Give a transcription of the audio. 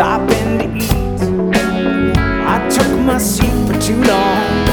stopping to eat. I took my seat for too long.